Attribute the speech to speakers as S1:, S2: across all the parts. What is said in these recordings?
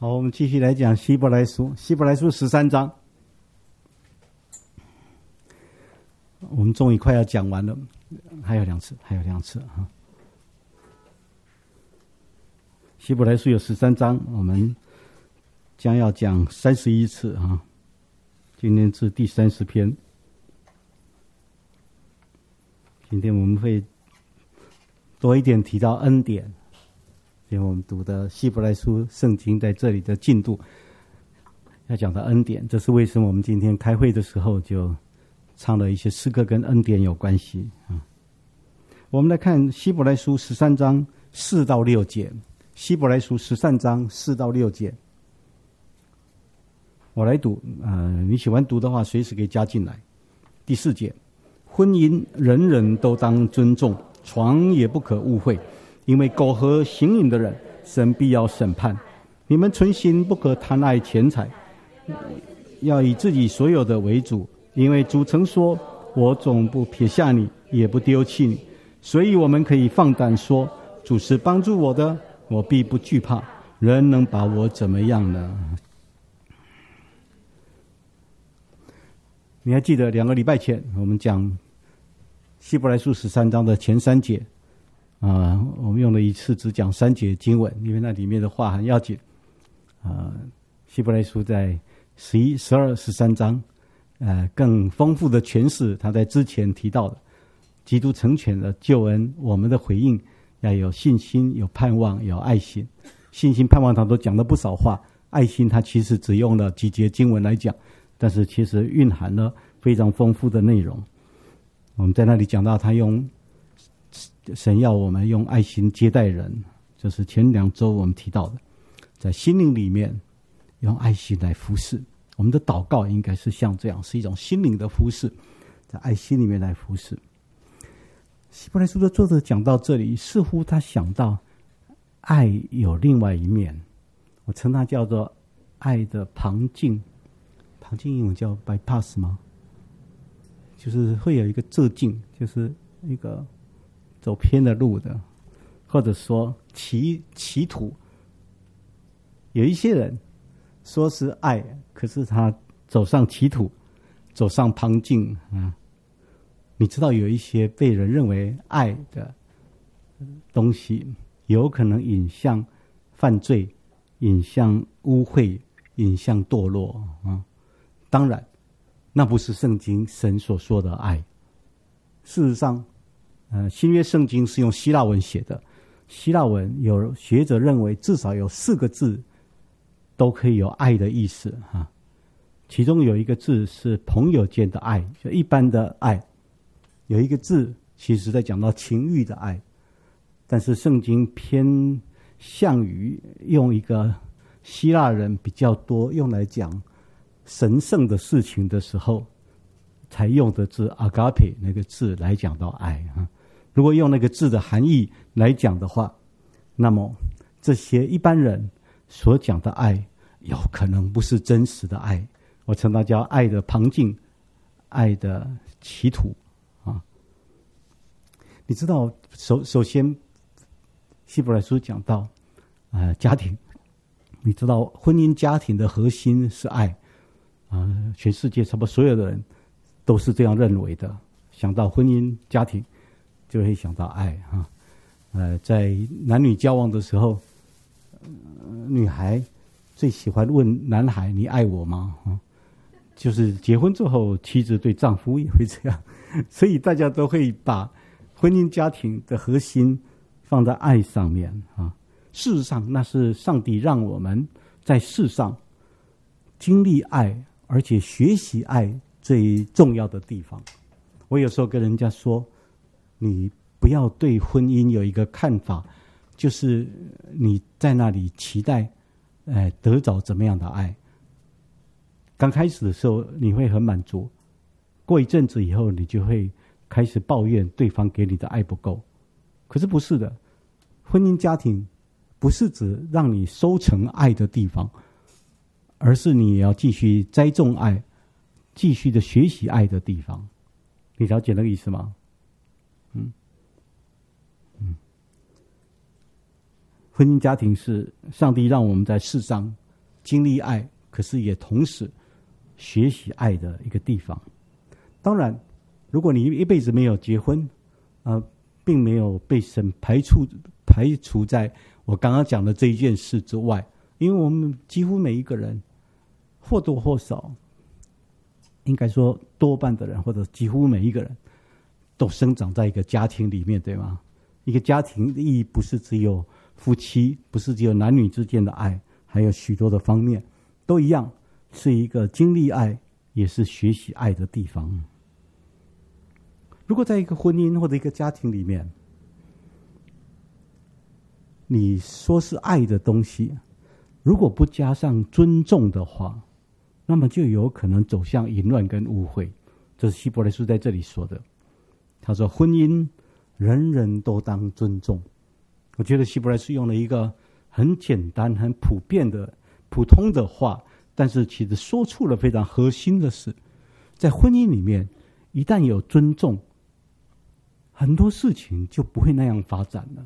S1: 好，我们继续来讲希伯来书13章。我们终于快要讲完了，还有两次啊。希伯来书有13章，我们将要讲31次啊。今天是第30篇。今天我们会多一点提到恩典，因为我们读的希伯来书圣经在这里的进度要讲到恩典，这是为什么我们今天开会的时候就唱了一些诗歌跟恩典有关系啊。我们来看希伯来书13章4到6节，希伯来书13章4到6节，我来读，你喜欢读的话随时可以加进来。第4节，婚姻人人都当尊重，床也不可误会，因为苟合行淫的人，神必要审判。你们存心不可贪爱钱财，要以自己所有的为主，因为主曾说，我总不撇下你，也不丢弃你。所以我们可以放胆说，主是帮助我的，我必不惧怕。人能把我怎么样呢？你还记得2个礼拜前我们讲希伯来书13章的前3节我们用了一次只讲3节经文，因为那里面的话很要紧希伯来书在11、12、13章更丰富的诠释他在之前提到的基督成全的救恩，我们的回应要有信心、有盼望、有爱心。信心、盼望他都讲了不少话，爱心他其实只用了几节经文来讲，但是其实蕴含了非常丰富的内容。我们在那里讲到他用神要我们用爱心接待人，就是前2周我们提到的，在心灵里面用爱心来服侍。我们的祷告应该是像这样，是一种心灵的服侍，在爱心里面来服侍。希伯来书的作者讲到这里，似乎他想到爱有另外一面，我称它叫做爱的旁径。旁径英文叫 bypass 吗？就是会有一个遮径，就是一个走偏的路的，或者说歧途。有一些人说是爱，可是他走上歧途，走上旁径你知道有一些被人认为爱的东西，有可能引向犯罪，引向污秽，引向堕落当然那不是圣经神所说的爱。事实上新约圣经是用希腊文写的，希腊文有学者认为至少有4个字都可以有爱的意思其中有一个字是朋友间的爱，就一般的爱，有一个字其实在讲到情欲的爱，但是圣经偏向于用一个希腊人比较多用来讲神圣的事情的时候才用的字 agape 那个字来讲到爱如果用那个字的含义来讲的话，那么这些一般人所讲的爱有可能不是真实的爱，我称它叫爱的旁径，爱的歧途你知道首先希伯来书讲到家庭，你知道婚姻家庭的核心是爱全世界差不多所有的人都是这样认为的，想到婚姻家庭就会想到爱在男女交往的时候女孩最喜欢问男孩你爱我吗就是结婚之后妻子对丈夫也会这样，所以大家都会把婚姻家庭的核心放在爱上面事实上那是上帝让我们在世上经历爱而且学习爱最重要的地方。我有时候跟人家说，你不要对婚姻有一个看法，就是你在那里期待得着怎么样的爱。刚开始的时候你会很满足，过一阵子以后你就会开始抱怨对方给你的爱不够。可是不是的，婚姻家庭不是指让你收成爱的地方，而是你也要继续栽种爱，继续的学习爱的地方。你了解那个意思吗？婚姻家庭是上帝让我们在世上经历爱，可是也同时学习爱的一个地方。当然，如果你一辈子没有结婚，并没有被神排除在我刚刚讲的这一件事之外，因为我们几乎每一个人或多或少，应该说多半的人或者几乎每一个人都生长在一个家庭里面，对吗？一个家庭的意义不是只有夫妻，不是只有男女之间的爱，还有许多的方面都一样，是一个经历爱也是学习爱的地方。如果在一个婚姻或者一个家庭里面，你说是爱的东西，如果不加上尊重的话，那么就有可能走向淫乱跟污秽。这是希伯来书在这里说的。他说婚姻人人都当尊重。我觉得希伯来书用了一个很简单很普遍的普通的话，但是其实说出了非常核心的事。在婚姻里面一旦有尊重，很多事情就不会那样发展了。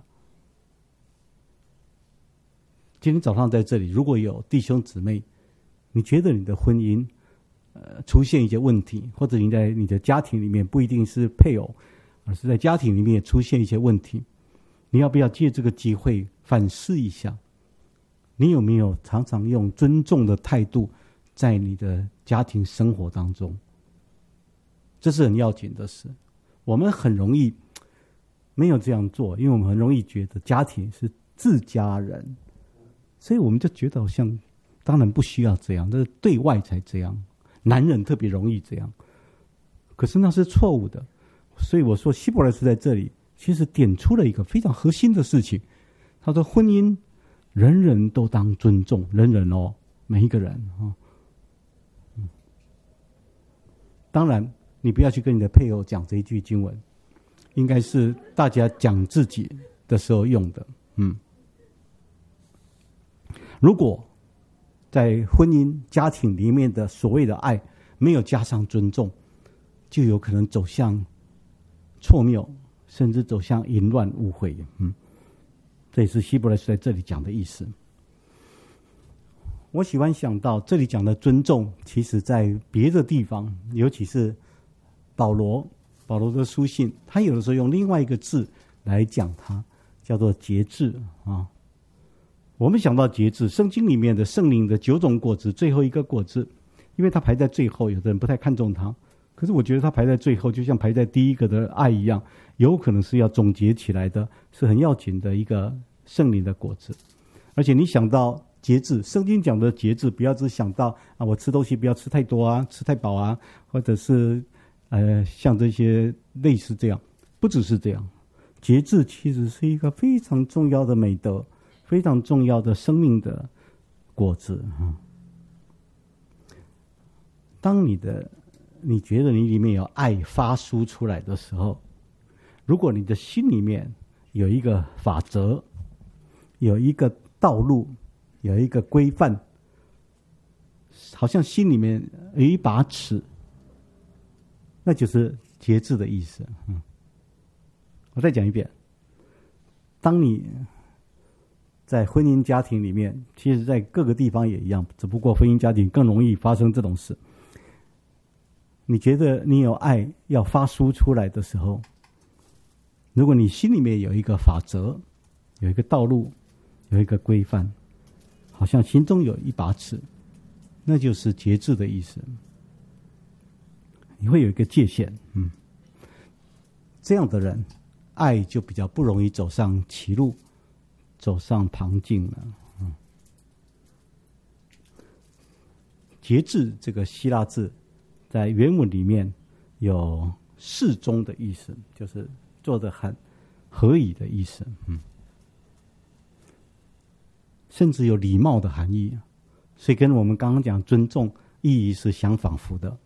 S1: 今天早上在这里，如果有弟兄姊妹，你觉得你的婚姻出现一些问题，或者你在你的家庭里面，不一定是配偶，而是在家庭里面出现一些问题，你要不要借这个机会反思一下，你有没有常常用尊重的态度在你的家庭生活当中？这是很要紧的事。我们很容易没有这样做，因为我们很容易觉得家庭是自家人，所以我们就觉得好像当然不需要这样，这是对外才这样，男人特别容易这样，可是那是错误的。所以我说希伯来书在这里其实点出了一个非常核心的事情。他说婚姻人人都当尊重，人人哦，每一个人当然你不要去跟你的配偶讲这一句经文，应该是大家讲自己的时候用的。如果在婚姻家庭里面的所谓的爱没有加上尊重，就有可能走向错谬，甚至走向淫乱污秽。这也是希伯来书在这里讲的意思。我喜欢想到这里讲的尊重，其实在别的地方，尤其是保罗的书信，他有的时候用另外一个字来讲它，叫做节制啊。我们想到节制，圣经里面的圣灵的9种果子，最后一个果子，因为它排在最后，有的人不太看重它，可是我觉得它排在最后，就像排在第一个的爱一样，有可能是要总结起来的，是很要紧的一个圣灵的果子。而且你想到节制，圣经讲的节制，不要只想到我吃东西不要吃太多啊，吃太饱啊，或者是像这些类似这样，不只是这样，节制其实是一个非常重要的美德，非常重要的生命的果子。当你觉得你里面有爱发出出来的时候，如果你的心里面有一个法则，有一个道路，有一个规范，好像心里面有一把尺，那就是节制的意思。我再讲一遍，当你在婚姻家庭里面，其实在各个地方也一样，只不过婚姻家庭更容易发生这种事。你觉得你有爱要发出出来的时候，如果你心里面有一个法则，有一个道路，有一个规范，好像心中有一把尺，那就是节制的意思。你会有一个界限。这样的人爱就比较不容易走上歧路，走上旁径了。节制这个希腊字在原文里面有适中的意思，就是做得很合宜的意思。甚至有礼貌的含义，所以跟我们刚刚讲尊重意义是相仿佛的。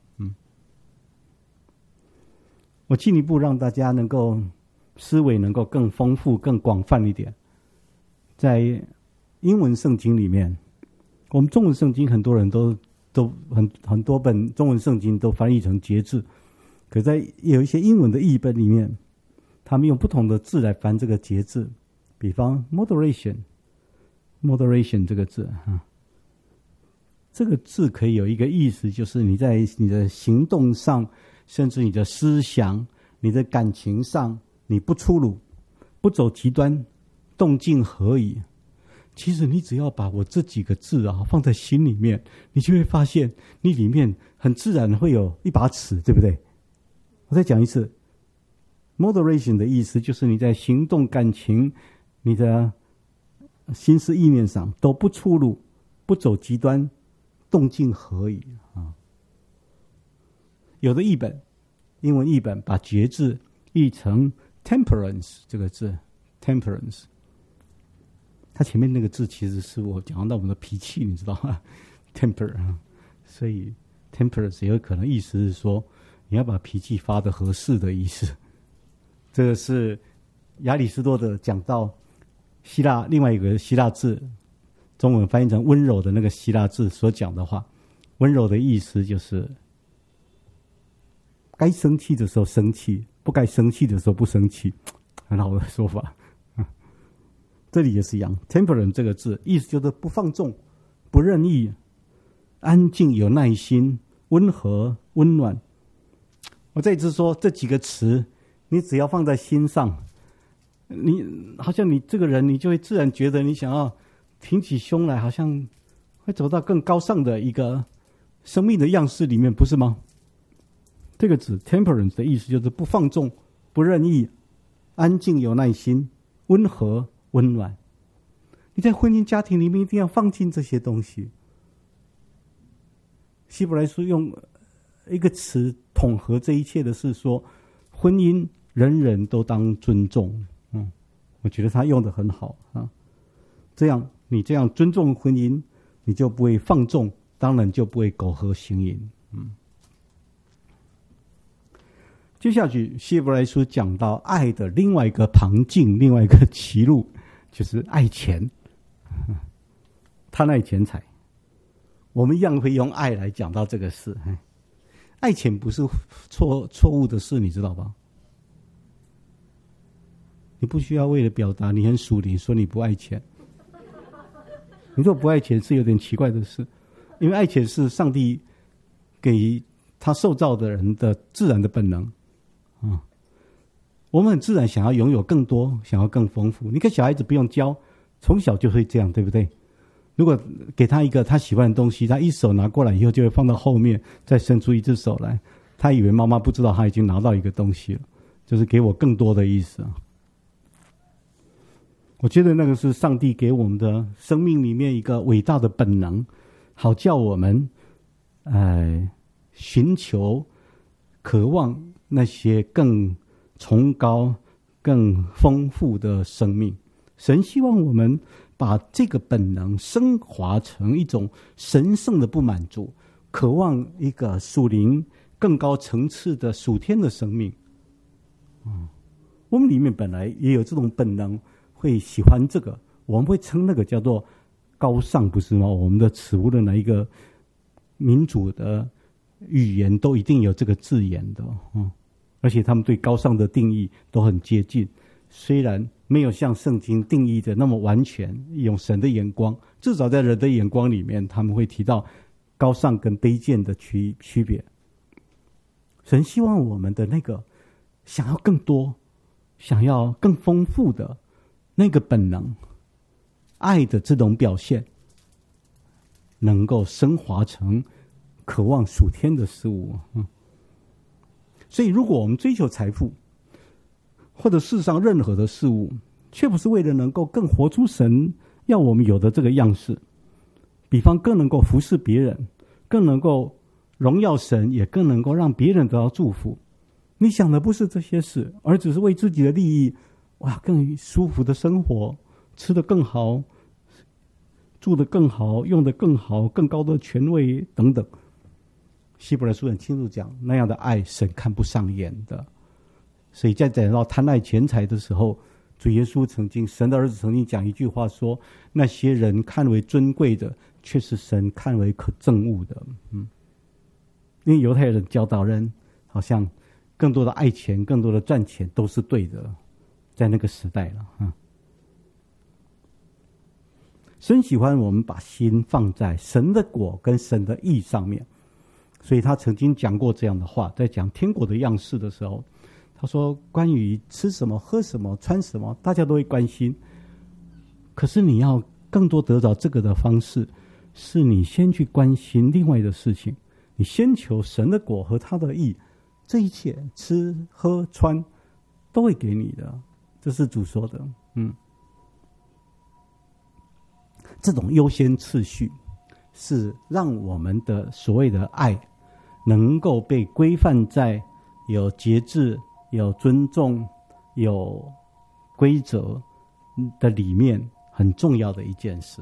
S1: 我进一步让大家能够思维能够更丰富更广泛一点。在英文圣经里面，我们中文圣经很多人都很多本中文圣经都翻译成节制，可在有一些英文的译本里面，他们用不同的字来翻这个节制。比方 moderation 这个字这个字可以有一个意思，就是你在你的行动上，甚至你的思想、你的感情上，你不粗鲁，不走极端，动静合宜。其实你只要把我这几个字啊放在心里面，你就会发现你里面很自然会有一把尺，对不对？我再讲一次， moderation 的意思就是你在行动、感情、你的心思意念上都不粗鲁，不走极端，动静合宜啊。有的译本，英文译本把节制译成 temperance 这个字 temperance， 它前面那个字其实是我讲到我们的脾气，你知道吗？ temper， 所以 temperance 也有可能意思是说你要把脾气发得合适的意思。这个是亚里士多德讲到希腊另外一个希腊字，中文翻译成温柔的那个希腊字所讲的话。温柔的意思就是该生气的时候生气，不该生气的时候不生气，很好的说法。这里也是一样， temperance 这个字意思就是不放纵，不任意，安静有耐心，温和温暖。我再一次说，这几个词你只要放在心上，你好像你这个人，你就会自然觉得你想要挺起胸来，好像会走到更高尚的一个生命的样式里面，不是吗？这个字 temperance 的意思就是不放纵，不任意，安静有耐心，温和温暖。你在婚姻家庭里面一定要放进这些东西。希伯来书用一个词统合这一切的是说，婚姻人人都当尊重。我觉得他用得很好啊。这样你这样尊重婚姻，你就不会放纵，当然就不会苟合行淫。接下去希伯来书讲到爱的另外一个旁径，另外一个歧路，就是爱钱，贪爱钱财。我们一样会用爱来讲到这个事。爱钱不是错误的事，你知道吧？你不需要为了表达你很属灵说你不爱钱。你说不爱钱是有点奇怪的事，因为爱钱是上帝给他受造的人的自然的本能。我们很自然想要拥有更多，想要更丰富。你看小孩子不用教，从小就会这样，对不对？如果给他一个他喜欢的东西，他一手拿过来以后就会放到后面，再伸出一只手来，他以为妈妈不知道他已经拿到一个东西了，就是给我更多的意思。我觉得那个是上帝给我们的生命里面一个伟大的本能，好叫我们寻求渴望那些更崇高更丰富的生命。神希望我们把这个本能升华成一种神圣的不满足，渴望一个属灵更高层次的属天的生命。我们里面本来也有这种本能，会喜欢这个，我们会称那个叫做高尚，不是吗？我们的词无论哪一个民主的语言都一定有这个字眼的。而且他们对高尚的定义都很接近，虽然没有像圣经定义的那么完全，用神的眼光，至少在人的眼光里面，他们会提到高尚跟卑贱的区别。神希望我们的那个想要更多，想要更丰富的那个本能，爱的这种表现，能够升华成渴望属天的事物。所以如果我们追求财富或者世上任何的事物，却不是为了能够更活出神要我们有的这个样式，比方更能够服侍别人，更能够荣耀神，也更能够让别人得到祝福，你想的不是这些事，而只是为自己的利益，更舒服的生活，吃得更好，住得更好，用得更好，更高的权位等等。希伯来书很清楚讲，那样的爱神看不上眼的。所以在讲到贪爱钱财的时候，主耶稣神的儿子曾经讲一句话说，那些人看为尊贵的，却是神看为可憎恶的。因为犹太人教导人，好像更多的爱钱，更多的赚钱都是对的，在那个时代了。 神喜欢我们把心放在神的果跟神的义上面，所以他曾经讲过这样的话，在讲天国的样式的时候，他说关于吃什么喝什么穿什么大家都会关心，可是你要更多得到这个的方式是你先去关心另外的事情，你先求神的果和他的义，这一切吃喝穿都会给你的，这是主说的。这种优先次序是让我们的所谓的爱能够被规范在有节制、有尊重、有规则的里面，很重要的一件事。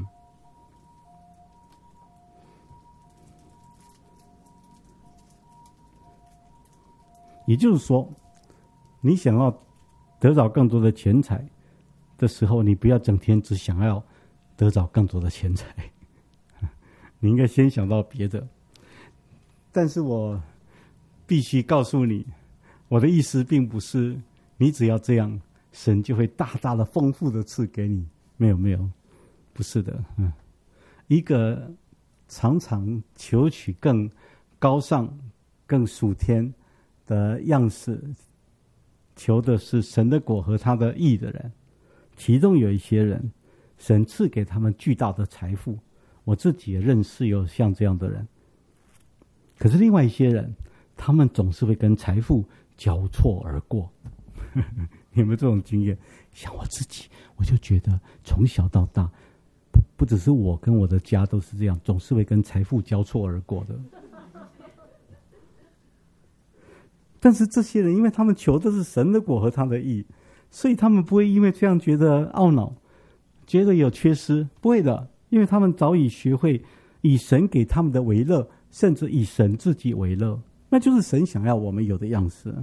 S1: 也就是说，你想要得到更多的钱财的时候，你不要整天只想要得到更多的钱财，你应该先想到别的。但是我必须告诉你，我的意思并不是你只要这样，神就会大大的丰富的赐给你。没有，不是的。一个常常求取更高尚、更属天的样式，求的是神的果和他的义的人，其中有一些人神赐给他们巨大的财富，我自己也认识有像这样的人。可是另外一些人，他们总是会跟财富交错而过。有没有这种经验？像我自己，我就觉得从小到大，不只是我跟我的家都是这样，总是会跟财富交错而过的。但是这些人，因为他们求的是神的果和他的义，所以他们不会因为这样觉得懊恼，觉得有缺失，不会的，因为他们早已学会以神给他们的为乐，甚至以神自己为乐，那就是神想要我们有的样式。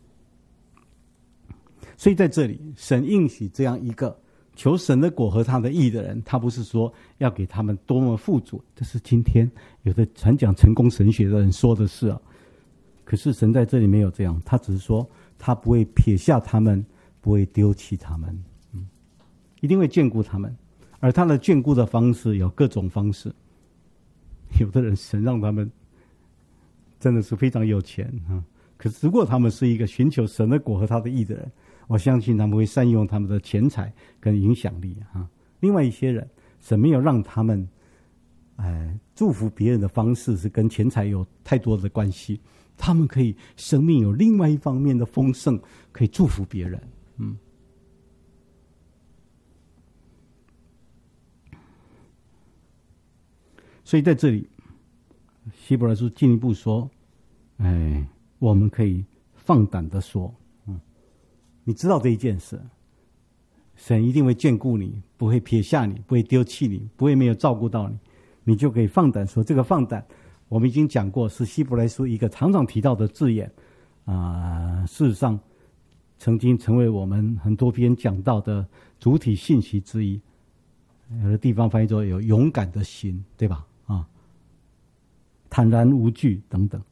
S1: 所以在这里，神应许这样一个求神的果和他的义的人，他不是说要给他们多么富足，这是今天有的传讲成功神学的人说的事啊。可是神在这里没有这样，他只是说他不会撇下他们，不会丢弃他们，一定会眷顾他们。而他的眷顾的方式有各种方式，有的人神让他们真的是非常有钱啊，可是如果他们是一个寻求神的果和他的义的人，我相信他们会善用他们的钱财跟影响力啊。另外一些人，神没有让他们祝福别人的方式是跟钱财有太多的关系，他们可以生命有另外一方面的丰盛，可以祝福别人。所以在这里，希伯来书进一步说，我们可以放胆的说，你知道这一件事，神一定会眷顾你，不会撇下你，不会丢弃你，不会没有照顾到你，你就可以放胆说。这个放胆我们已经讲过，是希伯来书一个常常提到的字眼事实上曾经成为我们很多篇讲到的主体信息之一。有的地方翻译作有勇敢的心，对吧？坦然无惧等等，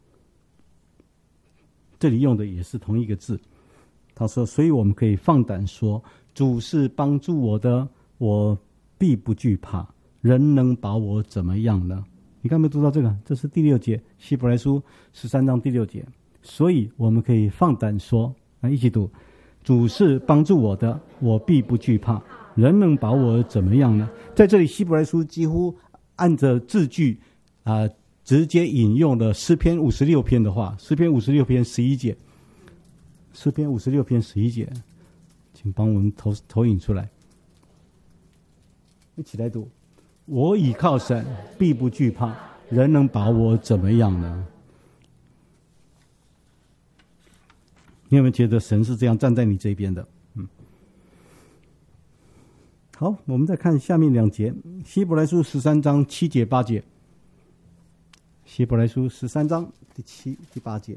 S1: 这里用的也是同一个字。他说，所以我们可以放胆说，主是帮助我的，我必不惧怕，人能把我怎么样呢？你看有没有读到这个？这是第6节，希伯来书13章第6节。所以我们可以放胆说，一起读，主是帮助我的，我必不惧怕，人能把我怎么样呢？在这里希伯来书几乎按着字句直接引用了诗篇56篇的话，诗篇56篇11节，诗篇56篇11节，请帮我们投影出来，一起来读。我倚靠神，必不惧怕，人能把我怎么样呢？你有没有觉得神是这样站在你这边的？好，我们再看下面2节，希伯来书13章7节8节，希伯来书13章第7、第8节。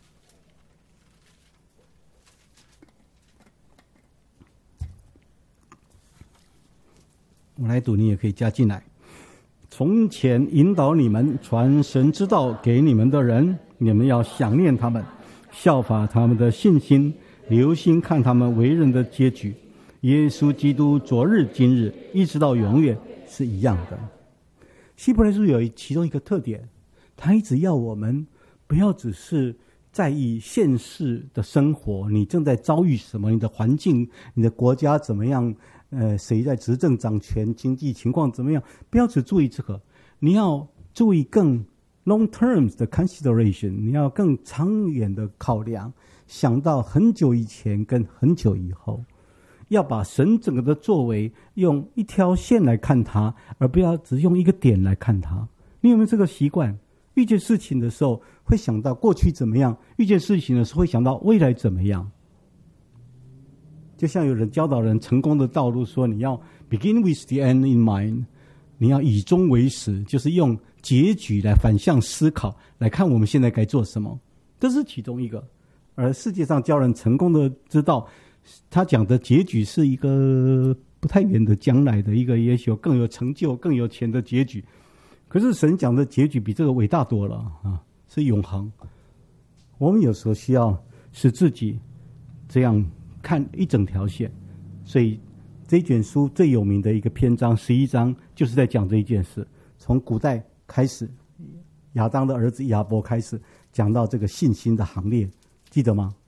S1: 我来读，你也可以加进来。从前引导你们传神之道给你们的人，你们要想念他们，效法他们的信心，留心看他们为人的结局， 耶稣基督昨日今日一直到永远是一样的。希伯来书有其中一个特点，他一直要我们不要只是在意现世的生活，你正在遭遇什么，你的环境，你的国家怎么样，谁在执政掌权，经济情况怎么样，不要只注意这个，你要注意更 long terms 的 consideration， 你要更长远的考量，想到很久以前跟很久以后，要把神整个的作为用一条线来看它，而不要只用一个点来看它。你有没有这个习惯？遇见事情的时候会想到过去怎么样，遇见事情的时候会想到未来怎么样。就像有人教导人成功的道路说，你要 begin with the end in mind， 你要以终为始，就是用结局来反向思考，来看我们现在该做什么，这是其中一个。而世界上教人成功的之道，他讲的结局是一个不太远的将来的一个也许更有成就更有钱的结局，可是神讲的结局比这个伟大多了啊，是永恒。我们有时候需要使自己这样看一整条线，所以这卷书最有名的一个篇章11章就是在讲这一件事，从古代开始，亚当的儿子亚伯开始讲到这个信心的行列，记得吗？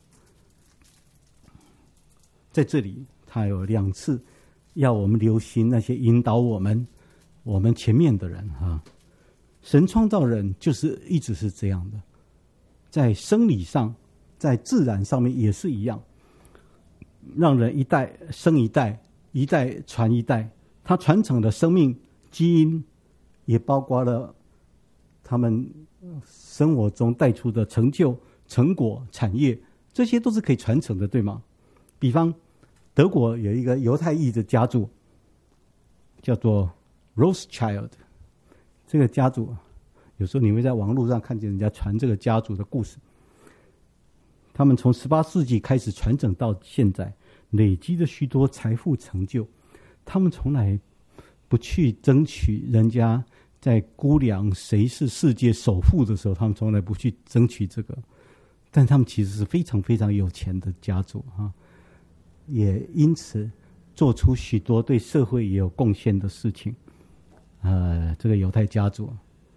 S1: 在这里他有2次要我们留心那些引导我们前面的人啊。神创造人就是一直是这样的，在生理上在自然上面也是一样，让人一代生一代，一代传一代，他传承的生命基因也包括了他们生活中带出的成就成果产业，这些都是可以传承的，对吗？比方德国有一个犹太裔的家族叫做 Rothschild， 这个家族有时候你会在网络上看见人家传这个家族的故事，他们从18世纪开始传承到现在，累积了许多财富成就，他们从来不去争取人家在估量谁是世界首富的时候，他们从来不去争取这个，但他们其实是非常非常有钱的家族啊，也因此做出许多对社会也有贡献的事情。这个犹太家族，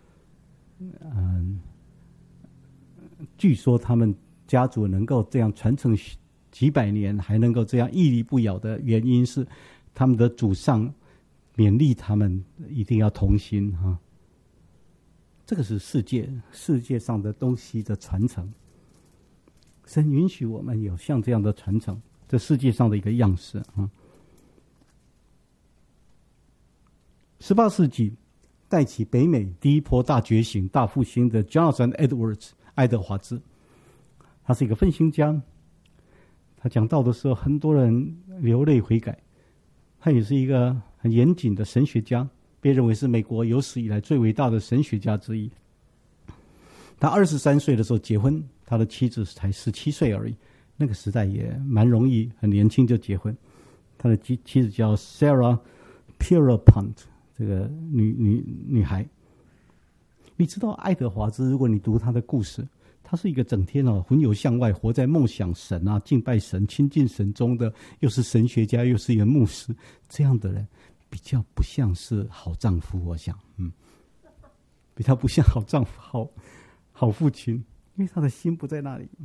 S1: 据说他们家族能够这样传承几百年，还能够这样屹立不摇的原因是，他们的祖上勉励他们一定要同心哈。这个是世界上的东西的传承。神允许我们有像这样的传承，这世界上的一个样式啊。18世纪带起北美第一波大觉醒、大复兴的 Jonathan Edwards 爱德华兹，他是一个奋兴家。他讲道的时候，很多人流泪悔改。他也是一个很严谨的神学家，被认为是美国有史以来最伟大的神学家之一。他23岁的时候结婚，他的妻子才17岁而已，那个时代也蛮容易，很年轻就结婚。他的妻子叫 Sarah Pierpont， 这个女孩。你知道爱德华兹，如果你读他的故事，他是一个整天魂游向外，活在梦想神啊、敬拜神、亲近神中的，又是神学家，又是一个牧师，这样的人比较不像是好丈夫，我想，比较不像好丈夫、好父亲，因为他的心不在那里，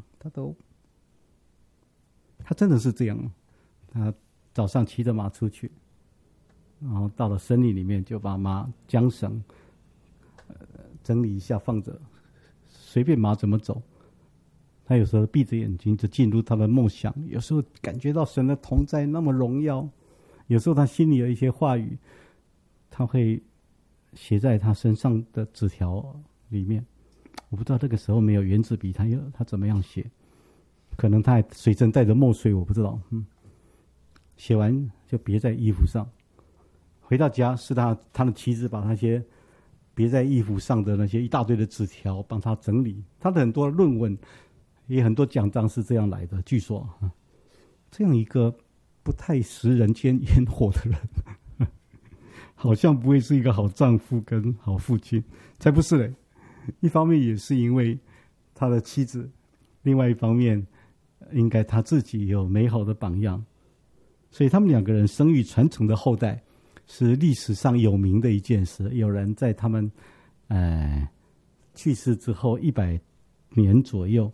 S1: 他真的是这样。他早上骑着马出去，然后到了森林里面，就把马缰绳整理一下放着，随便马怎么走。他有时候闭着眼睛就进入他的梦想，有时候感觉到神的同在那么荣耀，有时候他心里有一些话语，他会写在他身上的纸条里面。我不知道那个时候没有原子笔，他怎么样写，可能他还随身带着墨水，我不知道。写完就别在衣服上，回到家是他的妻子把那些别在衣服上的那些一大堆的纸条帮他整理。他的很多论文也很多奖章是这样来的，据说这样一个不太食人间烟火的人好像不会是一个好丈夫跟好父亲，才不是嘞。一方面也是因为他的妻子，另外一方面应该他自己有美好的榜样。 所以他们两个人生育传承的后代是历史上有名的一件事。有人在他们去世之后100年左右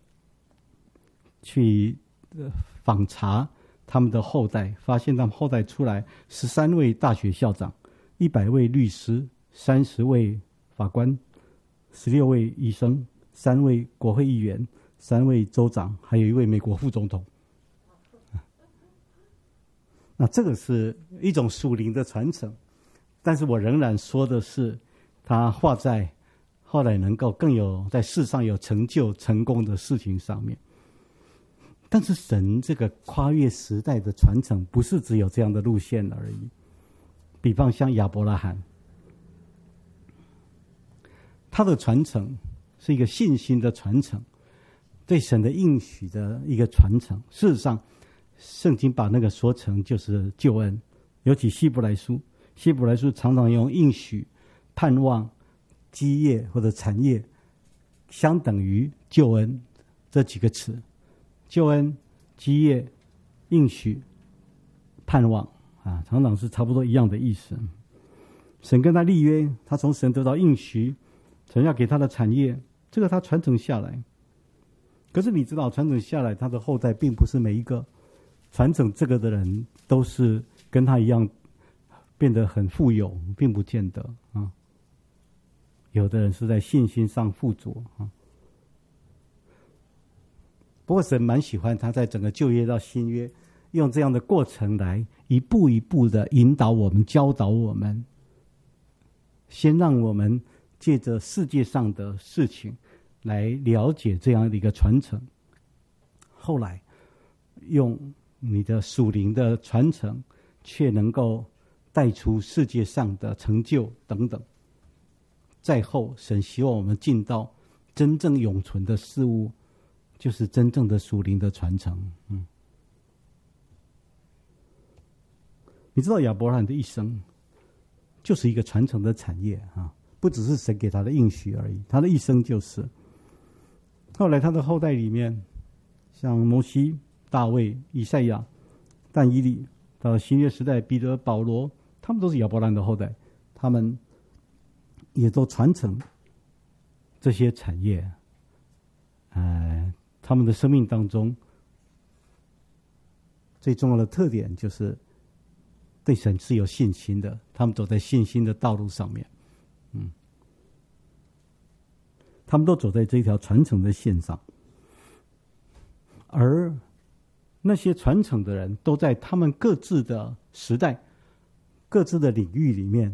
S1: 去访查他们的后代，发现他们后代出来13位大学校长，100位律师，30位法官，16位医生，3位国会议员，3位州长，还有1位美国副总统。那这个是一种属灵的传承，但是我仍然说的是他画在后来能够更有在世上有成就成功的事情上面。但是神这个跨越时代的传承不是只有这样的路线而已。比方像亚伯拉罕，他的传承是一个信心的传承，对神的应许的一个传承。事实上圣经把那个说成就是救恩，尤其希伯来书常常用应许、盼望、基业或者产业相等于救恩这几个词。救恩、基业、应许、盼望常常是差不多一样的意思。神跟他立约，他从神得到应许，神要给他的产业，这个他传承下来。可是你知道，传承下来他的后代并不是每一个传承这个的人都是跟他一样变得很富有，并不见得有的人是在信心上富足不过神蛮喜欢他在整个旧约到新约用这样的过程来一步一步的引导我们，教导我们，先让我们借着世界上的事情来了解这样的一个传承，后来用你的属灵的传承却能够带出世界上的成就等等。再后神希望我们进到真正永存的事物，就是真正的属灵的传承。你知道亚伯拉罕的一生就是一个传承的产业不只是神给他的应许而已，他的一生就是。后来他的后代里面，像摩西、大卫、以赛亚、但以理，到新约时代彼得、保罗，他们都是亚伯拉罕的后代，他们也都传承这些产业。他们的生命当中最重要的特点就是对神是有信心的，他们走在信心的道路上面。他们都走在这条传承的线上，而那些传承的人都在他们各自的时代、各自的领域里面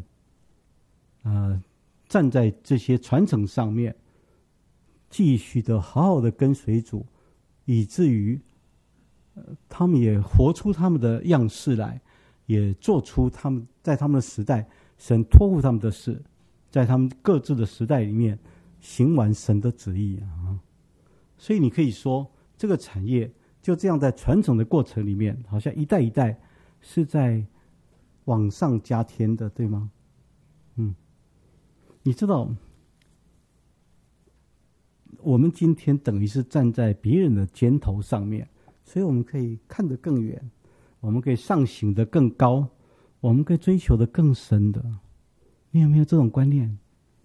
S1: 站在这些传承上面，继续的好好的跟随主，以至于他们也活出他们的样式来，也做出他们在他们的时代神托付他们的事，在他们各自的时代里面行完神的旨意所以你可以说这个产业就这样在传承的过程里面，好像一代一代是在往上加添的，对吗？你知道我们今天等于是站在别人的肩头上面，所以我们可以看得更远，我们可以上行得更高，我们可以追求得更深的。你有没有这种观念？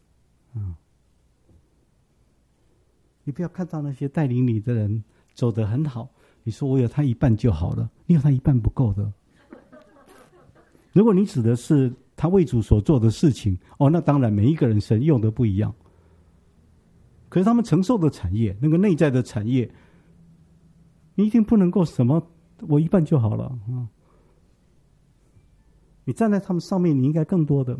S1: 你不要看到那些带领你的人走得很好，你说我有他一半就好了，你有他一半不够的。如果你指的是他为主所做的事情，那当然每一个人神用的不一样。可是他们承受的产业，那个内在的产业，你一定不能够什么我一半就好了你站在他们上面，你应该更多的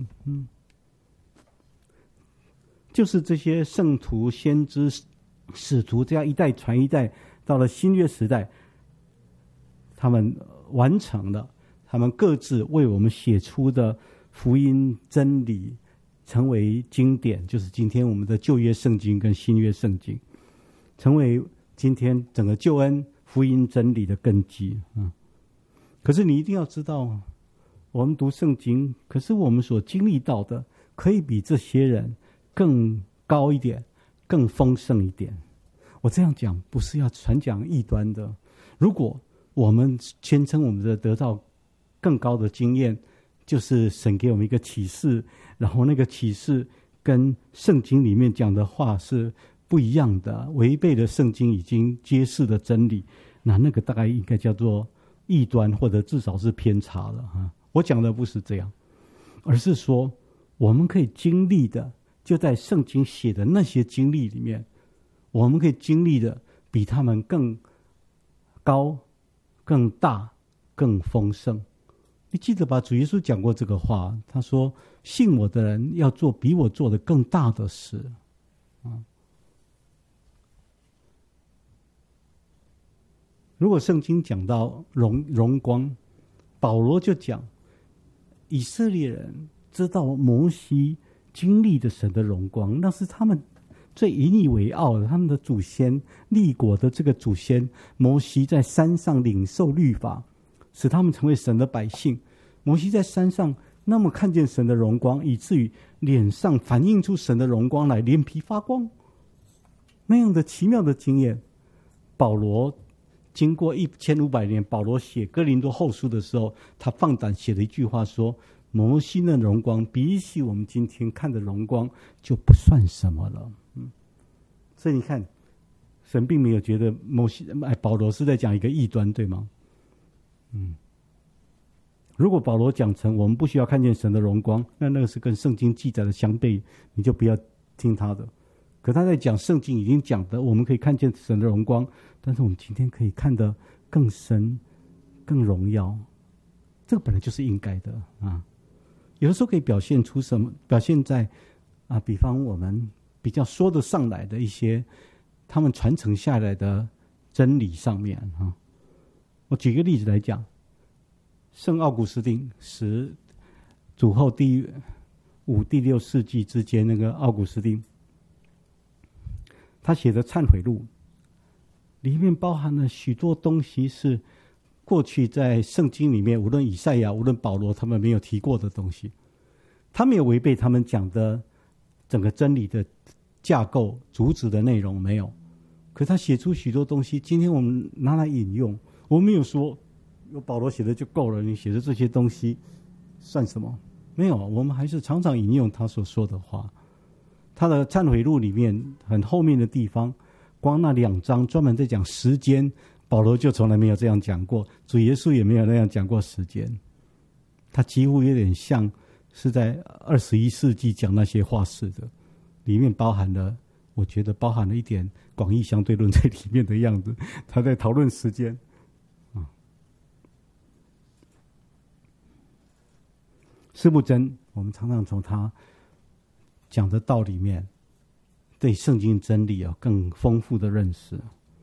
S1: 就是这些圣徒、先知、使徒，这样一代传一代，到了新约时代，他们完成了他们各自为我们写出的福音真理，成为经典，就是今天我们的旧约圣经跟新约圣经，成为今天整个救恩福音真理的根基可是你一定要知道，我们读圣经，可是我们所经历到的可以比这些人更高一点，更丰盛一点。我这样讲不是要传讲异端的，如果我们宣称我们的得到更高的经验，就是神给我们一个启示，然后那个启示跟圣经里面讲的话是不一样的，违背了圣经已经揭示的真理，那个大概应该叫做异端，或者至少是偏差了哈。我讲的不是这样，而是说我们可以经历的，就在圣经写的那些经历里面，我们可以经历的比他们更高、更大、更丰盛。你记得吧？主耶稣讲过这个话，他说：“信我的人要做比我做的更大的事。”如果圣经讲到荣光，保罗就讲以色列人知道摩西经历的神的荣光，那是他们最引以为傲的，他们的祖先立国的这个祖先摩西在山上领受律法，使他们成为神的百姓。摩西在山上那么看见神的荣光，以至于脸上反映出神的荣光来，脸皮发光，那样的奇妙的经验。保罗经过1500年，保罗写哥林多后书的时候，他放胆写了一句话说，摩西的荣光比起我们今天看的荣光就不算什么了。所以你看，神并没有觉得保罗是在讲一个异端，对吗？如果保罗讲成我们不需要看见神的荣光，那个是跟圣经记载的相悖，你就不要听他的。可他在讲圣经已经讲的，我们可以看见神的荣光，但是我们今天可以看得更深、更荣耀，这个本来就是应该的啊。有的时候可以表现出什么？表现在比方我们比较说得上来的一些他们传承下来的真理上面啊。我举个例子来讲，圣奥古斯丁是主后第5、第6世纪之间，那个奥古斯丁他写的忏悔录里面包含了许多东西，是过去在圣经里面无论以赛亚无论保罗他们没有提过的东西。他没有违背他们讲的整个真理的架构主旨的内容，没有，可他写出许多东西，今天我们拿来引用。我没有说有保罗写的就够了，你写的这些东西算什么？没有，我们还是常常引用他所说的话。他的忏悔录里面很后面的地方，光那2章专门在讲时间，保罗就从来没有这样讲过，主耶稣也没有那样讲过时间。他几乎有点像是在21世纪讲那些话似的，里面包含了，我觉得包含了一点广义相对论在里面的样子。他在讨论时间司布真，我们常常从他讲的道里面对圣经真理有更丰富的认识，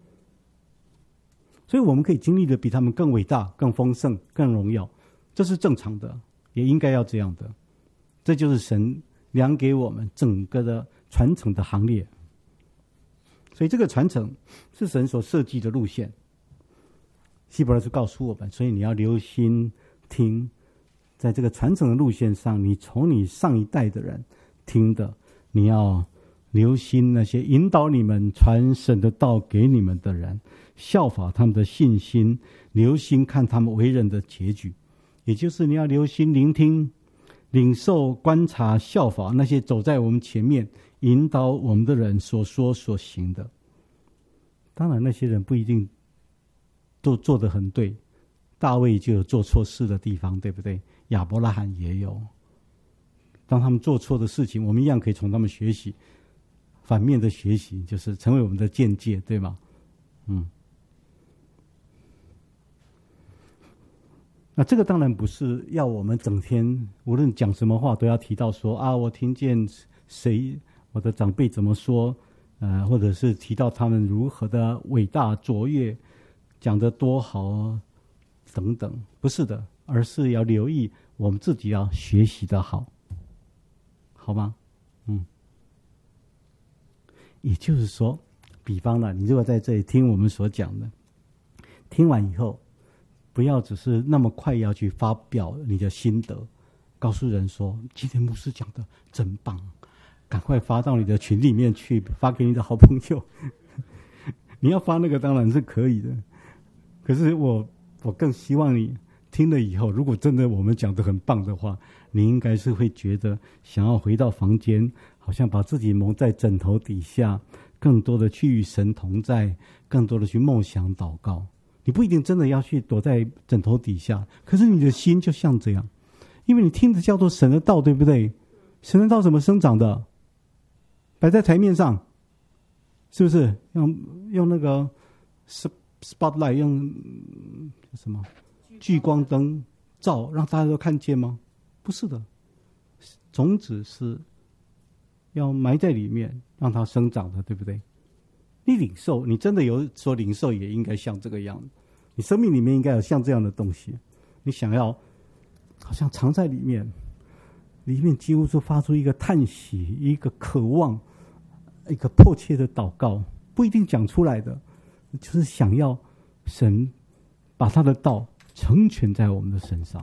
S1: 所以我们可以经历的比他们更伟大、更丰盛、更荣耀，这是正常的，也应该要这样的。这就是神量给我们整个的传承的行列。所以这个传承是神所设计的路线。希伯来书告诉我们，所以你要留心听，在这个传承的路线上，你从你上一代的人听的，你要留心那些引导你们传神的道给你们的人，效法他们的信心，留心看他们为人的结局。也就是你要留心聆听、领受、观察、效法那些走在我们前面引导我们的人所说所行的。当然那些人不一定都做得很对，大卫就有做错事的地方，对不对？亚伯拉罕也有。当他们做错的事情，我们一样可以从他们学习。反面的学习就是成为我们的见解，对吗？那这个当然不是要我们整天无论讲什么话都要提到说我听见谁我的长辈怎么说，或者是提到他们如何的伟大卓越，讲得多好等等，不是的，而是要留意我们自己要学习的好吗？也就是说，比方呢，你如果在这里听我们所讲的，听完以后不要只是那么快要去发表你的心得，告诉人说今天牧师讲的真棒，赶快发到你的群里面去，发给你的好朋友。你要发那个当然是可以的，可是我我更希望你听了以后，如果真的我们讲得很棒的话，你应该是会觉得想要回到房间，好像把自己蒙在枕头底下，更多的去与神同在，更多的去梦想祷告。你不一定真的要去躲在枕头底下，可是你的心就像这样，因为你听的叫做神的道，对不对？神的道怎么生长的？摆在台面上，是不是用那个 spotlight， 用什么聚光灯照，让大家都看见吗？不是的，种子是要埋在里面，让它生长的，对不对？你领受，你真的有所领受，也应该像这个样子。你生命里面应该有像这样的东西，你想要好像藏在里面几乎就发出一个叹息，一个渴望，一个迫切的祷告，不一定讲出来的，就是想要神把他的道成全在我们的身上。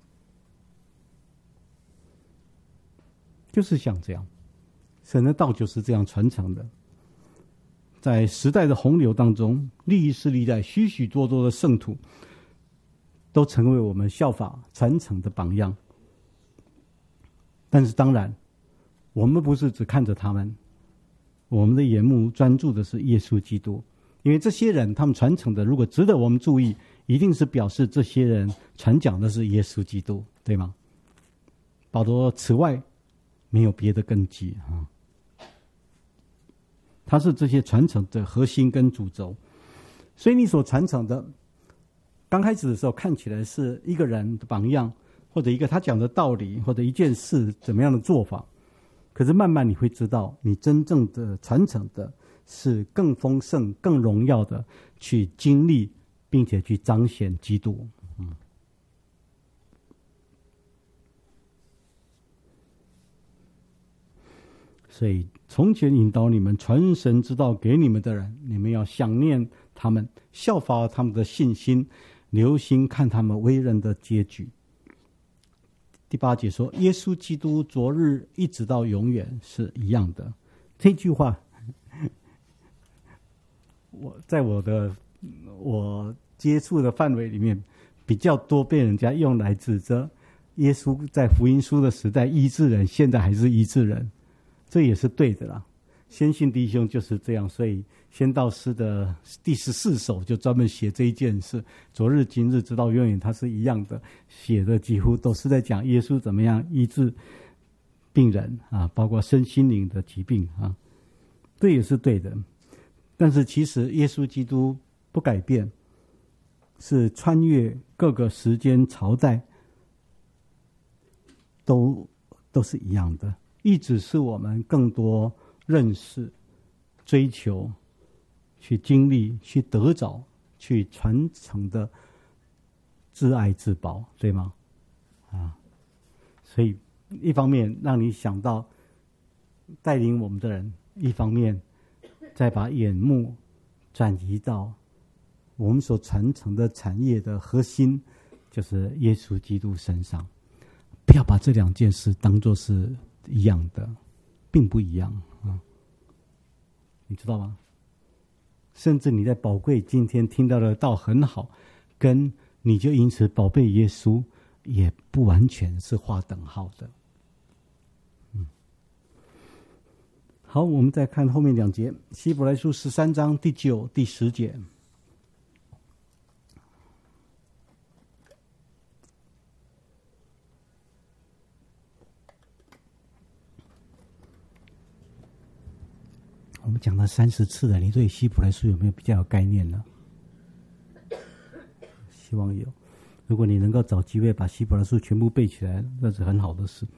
S1: 就是像这样，神的道就是这样传承的。在时代的洪流当中，历世历代许许多多的圣徒都成为我们效法传承的榜样。但是当然，我们不是只看着他们，我们的眼目专注的是耶稣基督。因为这些人他们传承的，如果值得我们注意，一定是表示这些人传讲的是耶稣基督，对吗？保罗此外没有别的根基啊。它是这些传承的核心跟主轴，所以你所传承的，刚开始的时候看起来是一个人的榜样，或者一个他讲的道理，或者一件事怎么样的做法，可是慢慢你会知道，你真正的传承的是更丰盛、更荣耀的去经历，并且去彰显基督。所以从前引导你们传神之道给你们的人，你们要想念他们，效法他们的信心，留心看他们为人的结局。第8节说，耶稣基督昨日一直到永远是一样的。这句话在我接触的范围里面比较多被人家用来指责耶稣在福音书的时代医治人，现在还是医治人，这也是对的啦。先信弟兄就是这样，所以先道诗的第14首就专门写这一件事，昨日今日直到永远，它是一样的，写的几乎都是在讲耶稣怎么样医治病人啊，包括身心灵的疾病啊，这也是对的。但是其实耶稣基督不改变，是穿越各个时间朝代都是一样的，一直是我们更多认识、追求、去经历、去得着、去传承的至爱至宝，对吗？所以一方面让你想到带领我们的人，一方面再把眼目转移到我们所传承的产业的核心，就是耶稣基督身上。不要把这两件事当作是一样的，并不一样啊，你知道吗？甚至你在宝贵今天听到的道很好，跟你就因此宝贝耶稣也不完全是划等号的。好，我们再看后面2节，希伯来书13章第9、第10节。我们讲了30次了，你对希伯来书有没有比较有概念呢？希望有。如果你能够找机会把希伯来书全部背起来，那是很好的事。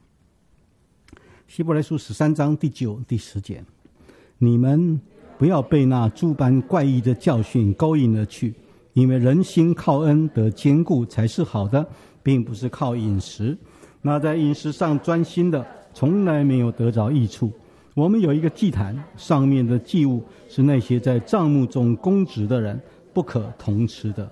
S1: 希伯来书13章第9、第10节，你们不要被那诸般怪异的教训勾引了去，因为人心靠恩得坚固才是好的，并不是靠饮食。那在饮食上专心的，从来没有得着益处。我们有一个祭坛，上面的祭物是那些在帐幕中供职的人不可同吃的。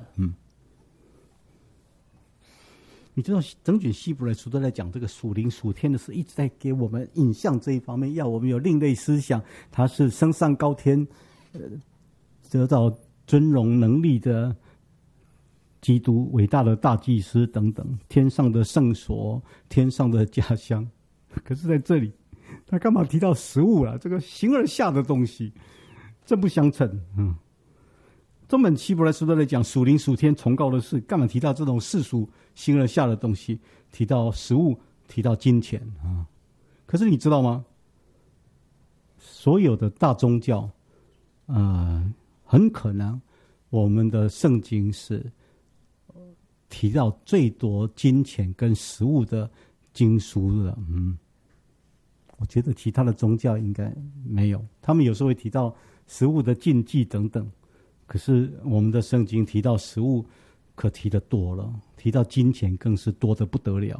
S1: 你知道整卷希伯来书都在讲这个属灵属天的事，一直在给我们影像这一方面，要我们有另类思想，他是升上高天，得到尊荣能力的基督伟大的大祭司等等，天上的圣所，天上的家乡。可是在这里他干嘛提到食物啊？这个形而下的东西这不相称。中本希伯来书都在讲属灵属天崇高的事，干嘛提到这种世俗形而下的东西？提到食物，提到金钱啊。可是你知道吗？所有的大宗教很可能我们的圣经是提到最多金钱跟食物的经书的。我觉得其他的宗教应该没有，他们有时候会提到食物的禁忌等等，可是我们的圣经提到食物可提得多了，提到金钱更是多得不得了。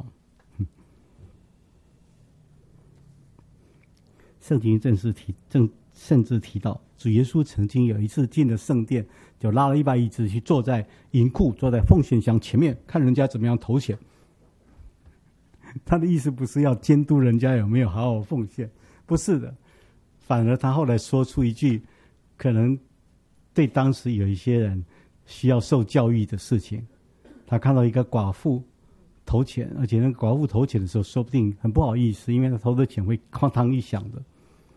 S1: 圣经甚至提到主耶稣曾经有一次进了圣殿，就拉了100椅子去坐在银库，坐在奉献箱前面，看人家怎么样投钱。他的意思不是要监督人家有没有好好奉献，不是的，反而他后来说出一句可能对当时有一些人需要受教育的事情。他看到一个寡妇投钱，而且那个寡妇投钱的时候说不定很不好意思，因为他投的钱会哐当一响的，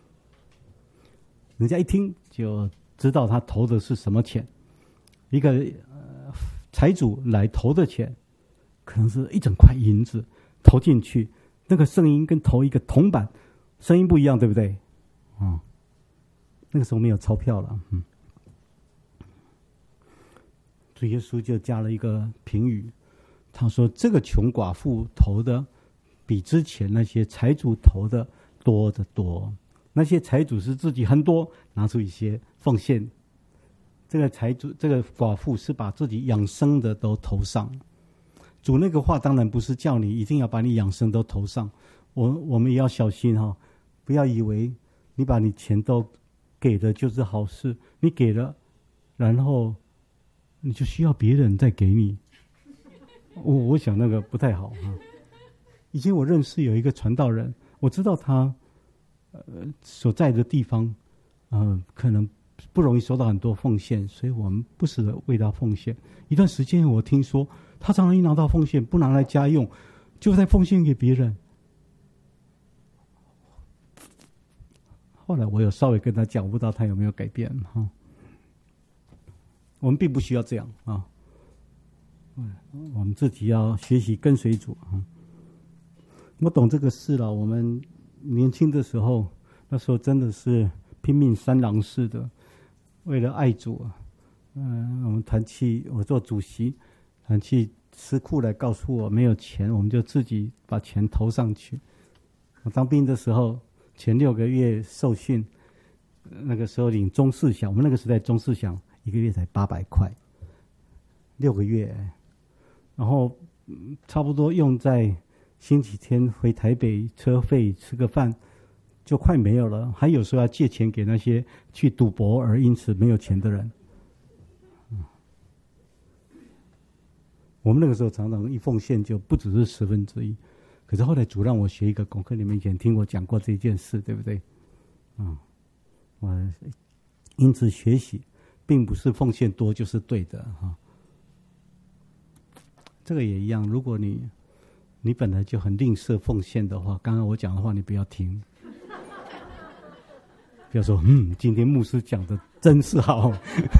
S1: 人家一听就知道他投的是什么钱。一个财主来投的钱可能是1整块银子投进去，那个声音跟投一个铜板声音不一样，对不对？那个时候没有钞票了。主耶稣就加了一个评语，他说这个穷寡妇投的比之前那些财主投的多得多。那些财主是自己很多拿出一些奉献，这个寡妇是把自己养生的都投上。主那个话当然不是叫你一定要把你养生都投上，我们也要小心不要以为你把你钱都给的就是好事，你给了然后你就需要别人再给你。我想那个不太好。以前我认识有一个传道人，我知道他所在的地方可能不容易收到很多奉献，所以我们不时的为他奉献。一段时间我听说他常常一拿到奉献不拿来家用，就在奉献给别人。后来我有稍微跟他讲，不知道他有没有改变。我们并不需要这样我们自己要学习跟随主。我懂这个事了。我们年轻的时候，那时候真的是拼命三郎式的，为了爱主我们团契，我做主席，团契司库来告诉我没有钱，我们就自己把钱投上去。我当兵的时候，前6个月受训，那个时候领中士饷，我们那个时代中士饷1个月才800块，6个月，然后差不多用在星期天回台北车费吃个饭就快没有了，还有时候要借钱给那些去赌博而因此没有钱的人。我们那个时候常常一奉献就不只是1/10，可是后来主让我学一个功课，你们以前听我讲过这件事，对不对？我因此学习并不是奉献多就是对的这个也一样，如果你本来就很吝啬奉献的话，刚刚我讲的话你不要听，不要说今天牧师讲的真是好。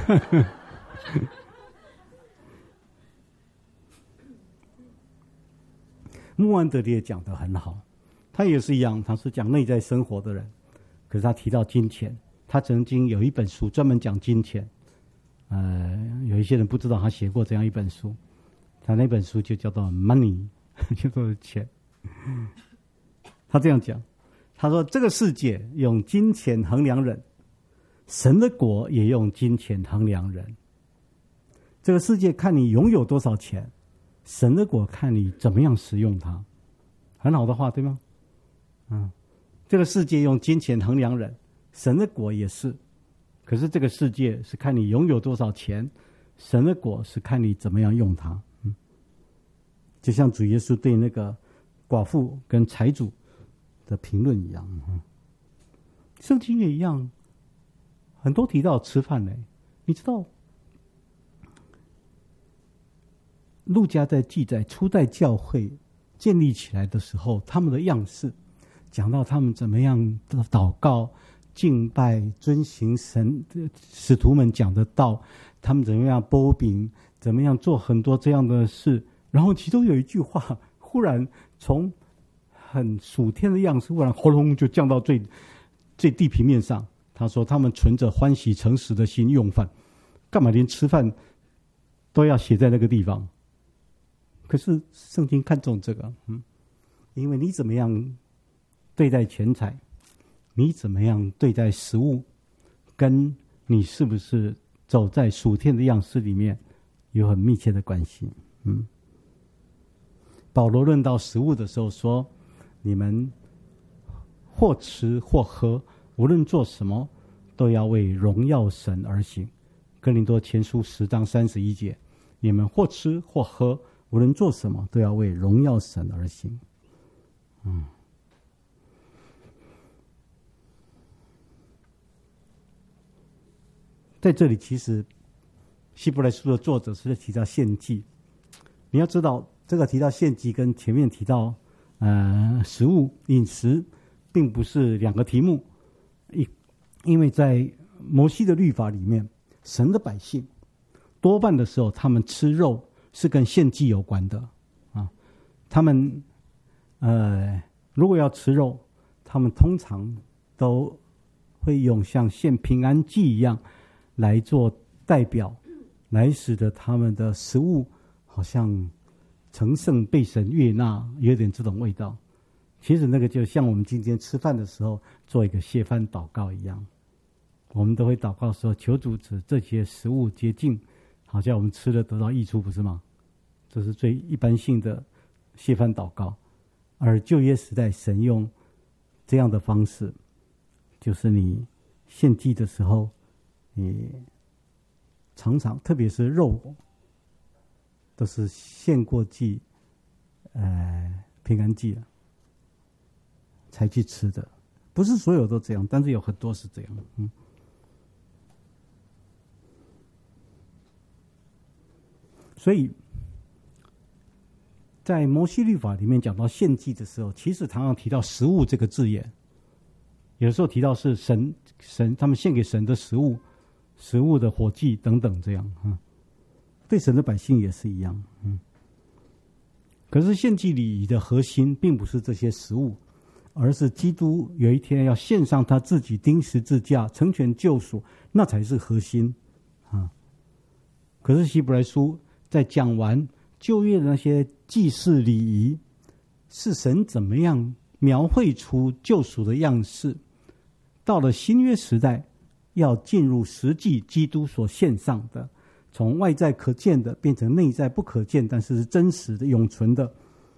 S1: 穆安德烈讲得很好，他也是一样，他是讲内在生活的人，可是他提到金钱，他曾经有一本书专门讲金钱。有一些人不知道他写过这样一本书，他那本书就叫做 Money， 叫做钱。他这样讲，他说这个世界用金钱衡量人，神的国也用金钱衡量人。这个世界看你拥有多少钱，神的国看你怎么样使用它。很好的话，对吗？这个世界用金钱衡量人，神的国也是。可是这个世界是看你拥有多少钱，神的国是看你怎么样用它。就像主耶稣对那个寡妇跟财主的评论一样。圣经也一样，很多提到吃饭呢。你知道路加在记载初代教会建立起来的时候，他们的样式，讲到他们怎么样祷告、敬拜、遵行神使徒们讲的道，他们怎么样擘饼，怎么样做很多这样的事。然后其中有一句话，忽然从很属天的样式，忽然轰隆就降到最地平面上。他说他们存着欢喜诚实的心用饭，干嘛连吃饭都要写在那个地方？可是圣经看重这个，因为你怎么样对待钱财，你怎么样对待食物，跟你是不是走在属天的样式里面有很密切的关系。保罗论到食物的时候说，你们或吃或喝，无论做什么，都要为荣耀神而行。哥林多前书10章31节，你们或吃或喝，无论做什么，都要为荣耀神而行。在这里，其实希伯来书的作者是在提到献祭。你要知道，这个提到献祭跟前面提到食物饮食并不是两个题目，因为在摩西的律法里面，神的百姓多半的时候他们吃肉是跟献祭有关的啊。他们如果要吃肉，他们通常都会用像献平安祭一样来做代表，来使得他们的食物好像成圣被神悦纳，有点这种味道。其实那个就像我们今天吃饭的时候做一个谢饭祷告一样，我们都会祷告说，求主使这些食物洁净，好像我们吃了得到益处，不是吗？这是最一般性的谢饭祷告。而旧约时代神用这样的方式，就是你献祭的时候，你常常特别是肉都是献过祭平安祭才去吃的，不是所有都这样，但是有很多是这样。所以在摩西律法里面讲到献祭的时候，其实常常提到食物这个字眼，有的时候提到是神他们献给神的食物的火祭等等这样。对神的百姓也是一样。可是献祭礼仪的核心并不是这些食物，而是基督有一天要献上他自己钉十字架成全救赎，那才是核心。可是希伯来书在讲完旧约的那些祭祀礼仪，是神怎么样描绘出救赎的样式，到了新约时代要进入实际基督所献上的，从外在可见的变成内在不可见但是真实的永存的。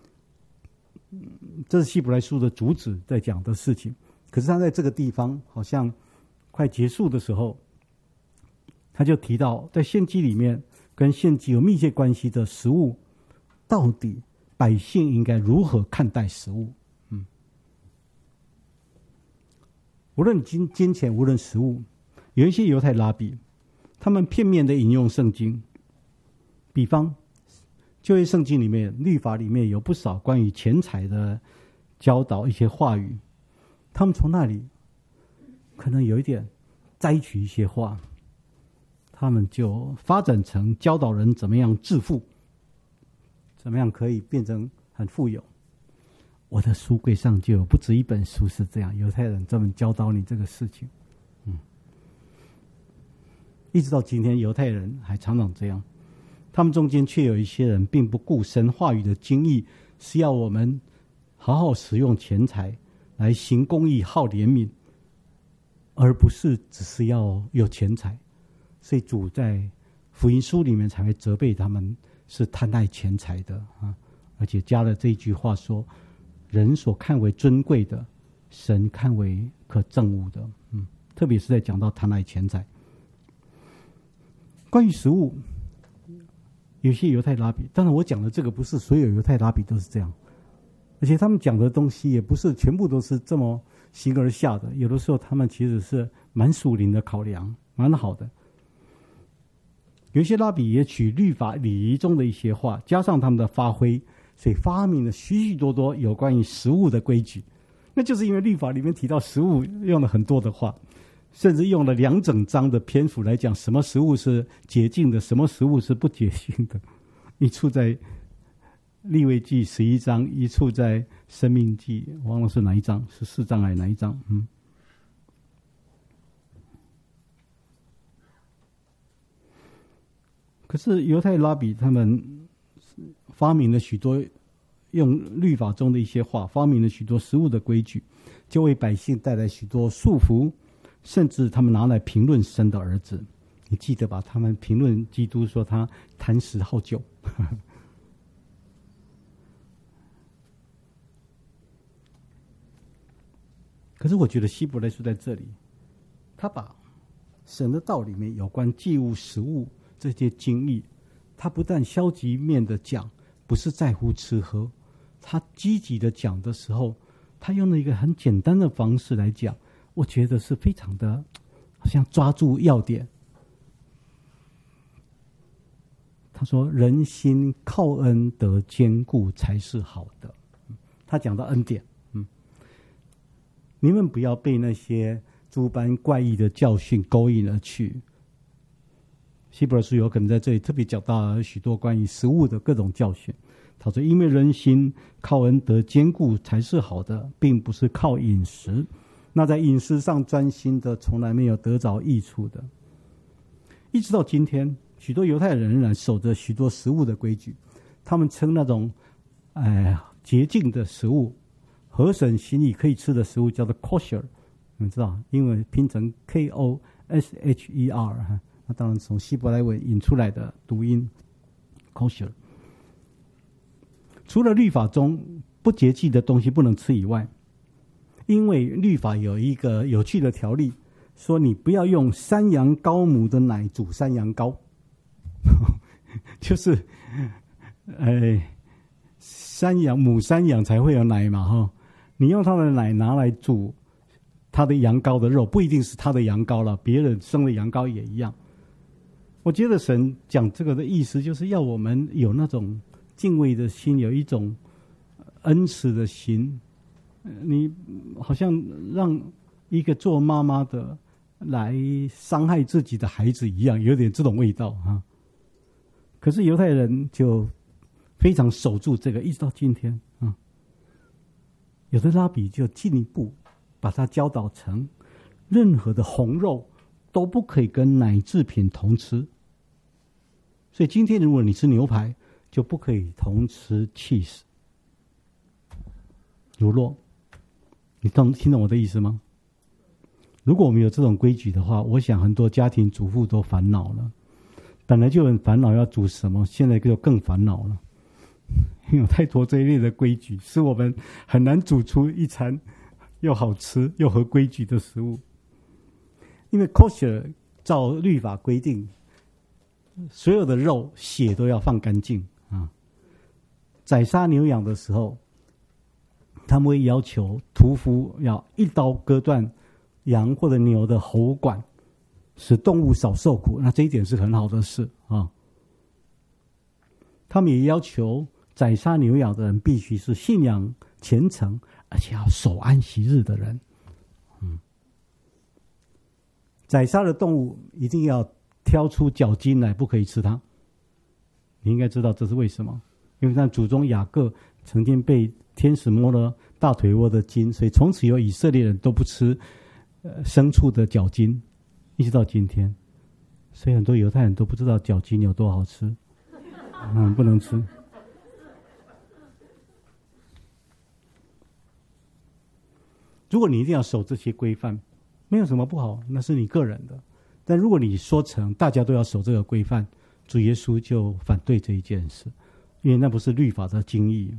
S1: 这是希伯来书的主旨在讲的事情。可是他在这个地方好像快结束的时候，他就提到在献祭里面跟献祭有密切关系的食物，到底百姓应该如何看待食物。无论金钱，无论食物，有一些犹太拉比他们片面的引用圣经，比方旧约圣经里面律法里面有不少关于钱财的教导，一些话语，他们从那里可能有一点摘取一些话，他们就发展成教导人怎么样致富，怎么样可以变成很富有。我的书柜上就有不止一本书是这样，犹太人专门教导你这个事情。一直到今天犹太人还常常这样，他们中间却有一些人并不顾神话语的精义，是要我们好好使用钱财来行公义好怜悯，而不是只是要有钱财。所以主在福音书里面才会责备他们是贪爱钱财的而且加了这一句话说，人所看为尊贵的，神看为可憎恶的。特别是在讲到贪爱钱财。关于食物，有些犹太拉比，当然我讲的这个不是所有犹太拉比都是这样，而且他们讲的东西也不是全部都是这么形而下的，有的时候他们其实是蛮属灵的考量，蛮好的。 有一些拉比也取律法礼仪中的一些话，加上他们的发挥，所以发明了许许多多有关于食物的规矩。那就是因为律法里面提到食物用了很多的话，甚至用了2整章的篇幅来讲什么食物是洁净的，什么食物是不洁净的。一处在利未记11章，一处在申命记，忘了是哪一章，14章还是哪一章？可是犹太拉比他们发明了许多用律法中的一些话，发明了许多食物的规矩，就为百姓带来许多束缚，甚至他们拿来评论神的儿子。你记得吧？他们评论基督说他贪食好酒。可是我觉得希伯来书在这里，他把神的道里面有关祭物、食物这些经历，他不但消极面的讲，不是在乎吃喝，他积极的讲的时候，他用了一个很简单的方式来讲，我觉得是非常的好像抓住要点。他说人心靠恩得坚固才是好的。他讲到恩典，你们不要被那些诸般怪异的教训勾引而去。希伯来书有可能在这里特别讲到许多关于食物的各种教训。他说因为人心靠恩得坚固才是好的，并不是靠饮食，那在饮食上专心的从来没有得着益处的。一直到今天，许多犹太人仍然守着许多食物的规矩，他们称那种洁净的食物，合神心意可以吃的食物叫做 kosher， 你们知道英文拼成 KOSHER， 那当然从希伯来文引出来的读音 kosher。 除了律法中不洁净的东西不能吃以外，因为律法有一个有趣的条例，说你不要用山羊羔母的奶煮山羊羔就是母山羊才会有奶嘛，你用它的奶拿来煮它的羊羔的肉，不一定是它的羊羔了，别人生的羊羔也一样。我觉得神讲这个的意思就是要我们有那种敬畏的心，有一种恩慈的心。你好像让一个做妈妈的来伤害自己的孩子一样，有点这种味道啊。可是犹太人就非常守住这个，一直到今天啊。有的拉比就进一步把它教导成，任何的红肉都不可以跟奶制品同吃。所以今天如果你吃牛排，就不可以同吃 cheese 乳酪。你听懂我的意思吗？如果我们有这种规矩的话，我想很多家庭主妇都烦恼了。本来就很烦恼要煮什么，现在就更烦恼了。有太多这一类的规矩，使我们很难煮出一餐又好吃又合规矩的食物。因为 kosher 照律法规定，所有的肉血都要放干净啊。宰杀牛羊的时候，他们会要求屠夫要一刀割断羊或者牛的喉管，使动物少受苦。那这一点是很好的事啊。他们也要求宰杀牛羊的人必须是信仰虔诚，而且要守安息日的人。宰杀的动物一定要挑出角筋来，不可以吃它。你应该知道这是为什么，因为像祖宗雅各曾经被天使摸了大腿窝的筋，所以从此以后以色列人都不吃牲畜的角筋，一直到今天。所以很多犹太人都不知道角筋有多好吃，不能吃。如果你一定要守这些规范，没有什么不好，那是你个人的。但如果你说成大家都要守这个规范，主耶稣就反对这一件事，因为那不是律法的精义。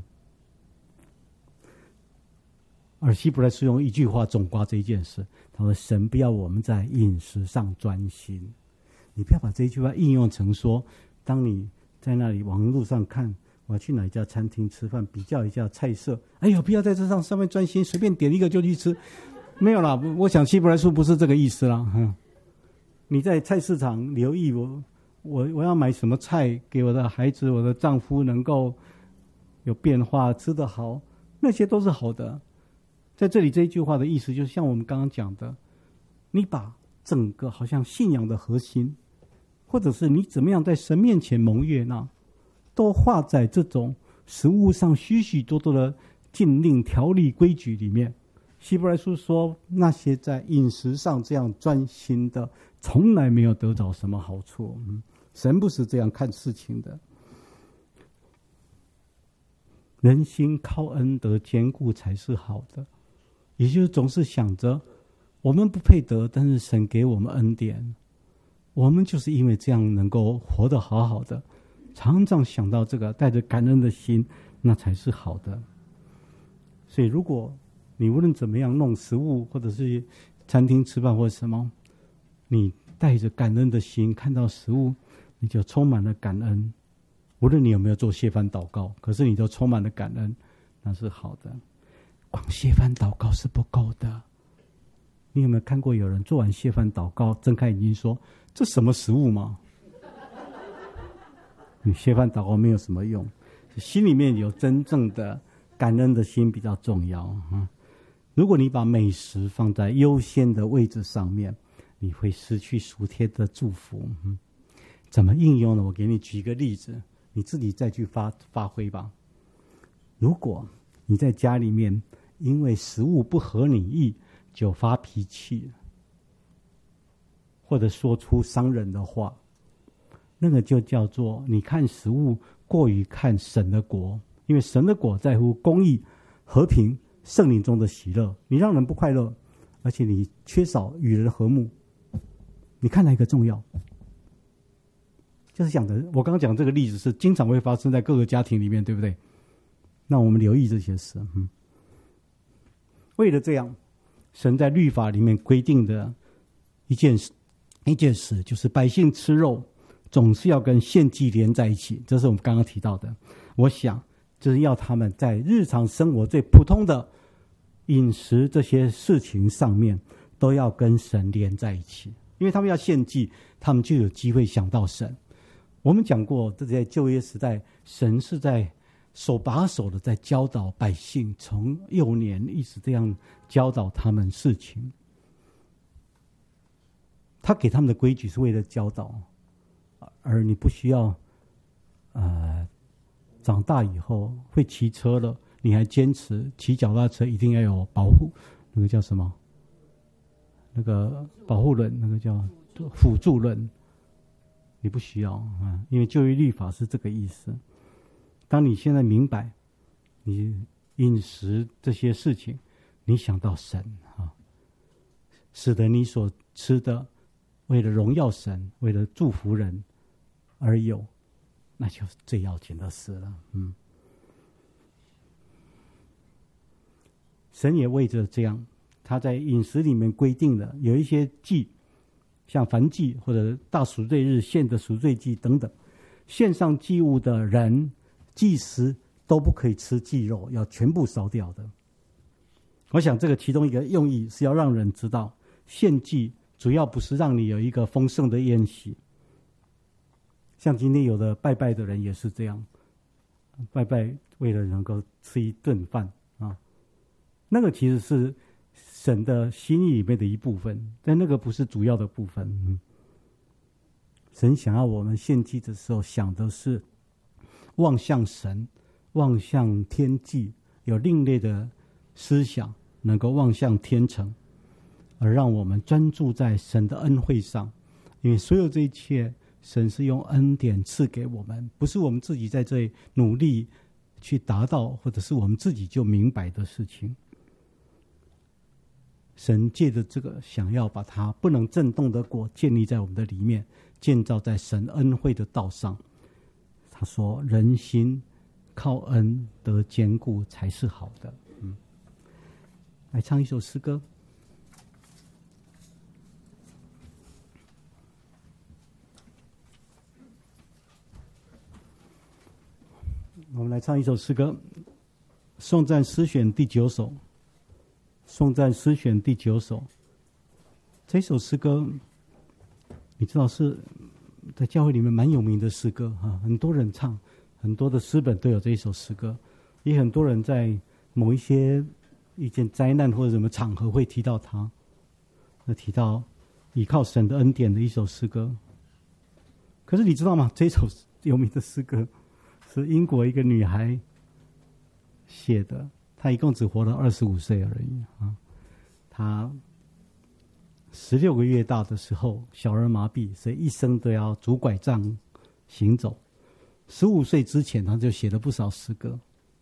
S1: 而希伯来书用一句话总括这一件事，他说神不要我们在饮食上专心。你不要把这一句话应用成说，当你在那里网络上看我要去哪一家餐厅吃饭，比较一下菜色，哎呦，不要在这上面专心，随便点一个就去吃。没有啦，我想希伯来书不是这个意思啦。你在菜市场留意我要买什么菜给我的孩子，我的丈夫能够有变化，吃得好，那些都是好的。在这里这一句话的意思，就像我们刚刚讲的，你把整个好像信仰的核心，或者是你怎么样在神面前蒙悦纳，都画在这种食物上许许多多的禁令、条例、规矩里面。希伯来书说，那些在饮食上这样专心的，从来没有得着什么好处。神不是这样看事情的。人心靠恩德坚固才是好的，也就是总是想着我们不配得，但是神给我们恩典，我们就是因为这样能够活得好好的，常常想到这个，带着感恩的心，那才是好的。所以如果你无论怎么样弄食物，或者是餐厅吃饭或者什么，你带着感恩的心看到食物，你就充满了感恩。无论你有没有做谢饭祷告，可是你都充满了感恩，那是好的。光谢饭祷告是不够的。你有没有看过有人做完谢饭祷告，睁开眼睛说：“这什么食物吗？”你谢饭祷告没有什么用，心里面有真正的感恩的心比较重要。如果你把美食放在优先的位置上面，你会失去属天的祝福。怎么应用呢？我给你举一个例子，你自己再去发挥吧。如果你在家里面因为食物不合你意就发脾气，或者说出伤人的话，那个就叫做你看食物过于看神的国。因为神的国在乎公义、和平、圣灵中的喜乐。你让人不快乐，而且你缺少与人和睦，你看哪一个重要？就是讲的，我刚刚讲这个例子是经常会发生在各个家庭里面，对不对？那我们留意这些事。为了这样，神在律法里面规定的一件事，就是百姓吃肉总是要跟献祭连在一起。这是我们刚刚提到的。我想就是要他们在日常生活最普通的饮食这些事情上面都要跟神连在一起，因为他们要献祭，他们就有机会想到神。我们讲过，这在旧约时代，神是在手把手的在教导百姓，从幼年一直这样教导他们事情。他给他们的规矩是为了教导，而你不需要长大以后会骑车了，你还坚持骑脚踏车一定要有保护，那个叫什么？那个保护轮，那个叫辅助轮，你不需要因为旧约律法是这个意思。当你现在明白你饮食这些事情，你想到神使得你所吃的为了荣耀神，为了祝福人而有，那就是最要紧的事了。神也为着这样，他在饮食里面规定的有一些祭，像燔祭或者大赎罪日献的赎罪祭等等，献上祭物的人，祭司都不可以吃祭肉，要全部烧掉的。我想这个其中一个用意是要让人知道，献祭主要不是让你有一个丰盛的宴席。像今天有的拜拜的人也是这样，拜拜为了能够吃一顿饭那个其实是神的心意里面的一部分，但那个不是主要的部分。神想要我们献祭的时候想的是望向神，望向天际，有另类的思想，能够望向天城，而让我们专注在神的恩惠上。因为所有这一切神是用恩典赐给我们，不是我们自己在这里努力去达到，或者是我们自己就明白的事情。神借着这个想要把它不能震动的国建立在我们的里面，建造在神恩惠的道上。他说人心靠恩得坚固才是好的。来唱一首诗歌。我们来唱一首诗歌，颂赞诗选第9首。颂赞诗选第9首，这首诗歌，你知道是在教会里面蛮有名的诗歌很多人唱，很多的诗本都有这一首诗歌，也很多人在某一件灾难或者什么场合会提到它，提到依靠神的恩典的一首诗歌。可是你知道吗？这首有名的诗歌是英国一个女孩写的，她一共只活了25岁而已她16个月大的时候小儿麻痹，所以一生都要拄拐杖行走。15岁之前她就写了不少诗歌。